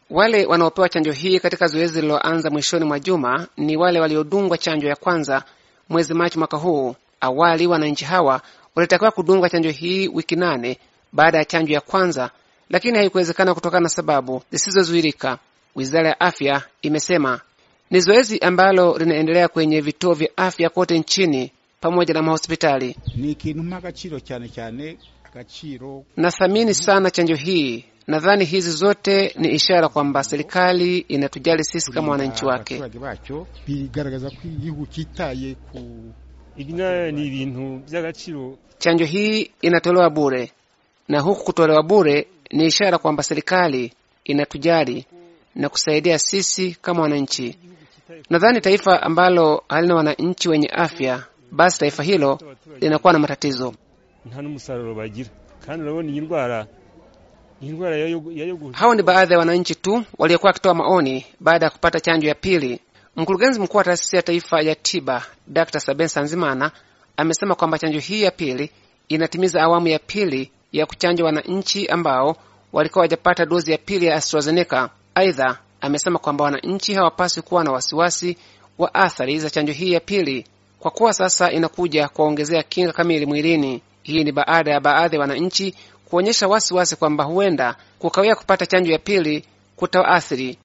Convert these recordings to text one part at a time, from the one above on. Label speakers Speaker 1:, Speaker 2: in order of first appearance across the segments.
Speaker 1: Wale wanaopewa chanjo hii katika zoezi liloanza mwishoni mwa juma ni wale waliodungwa chanjo ya kwanza mwezi Machi mwaka huu. Awali wananchi hawa walitakiwa kudungwa chanjo hii wiki 8 baada ya chanjo ya kwanza, lakini haikuwezekana kutokana na sababu zisizozuilika. Wizara ya Afya imesema ni zoezi ambalo linaendelea kwenye vituo vya afya kote nchini pamoja na mahospitali. Nathamini sana chanjo hii. Nadhani hizi zote ni ishara kwamba serikali inatujali sisi kama wananchi wake. Chanjo hii inatolewa bure, na huku kutolewa bure ni ishara kwamba serikali inatujali na kusaidia sisi kama wananchi. Nadhani taifa ambalo halina wananchi wenye afya, basi taifa hilo linakuwa na matatizo. Hao ni baadhi ya wananchi tu waliokuwa wakitoa maoni baada ya kupata chanjo ya pili. Mkurugenzi mkuu wa taasisi ya taifa ya tiba Dr. Sabin Sanzimana amesema kwamba chanjo hii ya pili inatimiza awamu ya pili ya kuchanja wananchi ambao walikuwa wajapata dozi ya pili ya AstraZeneca. Aidha, amesema kwamba wananchi hawapaswi kuwa na wasiwasi wa athari za chanjo hii ya pili kwa kuwa sasa inakuja kuongezea kinga kamili mwilini. Hii ni baada ya baadhi ya wananchi kuonyesha wasiwasi kwamba huenda kukawia kupata chanjo ya pili kutaathiri.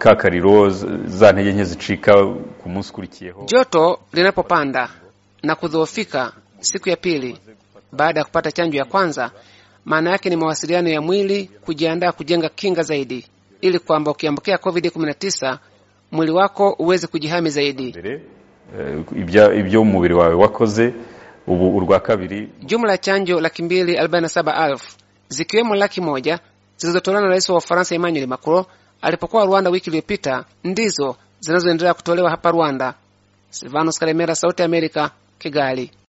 Speaker 1: Joto linapopanda na kudhoofika siku ya pili baada ya kupata chanjo ya kwanza, maana yake ni mawasiliano ya mwili kujiandaa kujenga kinga zaidi, ili kwamba ukiambukia COVID-19 mwili wako uweze kujihami zaidi.
Speaker 2: Ibyo umubiri wawe wakoze ubu urwa kabiri.
Speaker 1: Jumla ya chanjo 247,000 zikiwemo 100,000 zilizotolewa na Rais wa Ufaransa Emmanuel Macron alipokuwa Rwanda wiki iliyopita ndizo zinazoendelea kutolewa hapa Rwanda. Silvanus Karemera, Sauti ya Amerika, Kigali.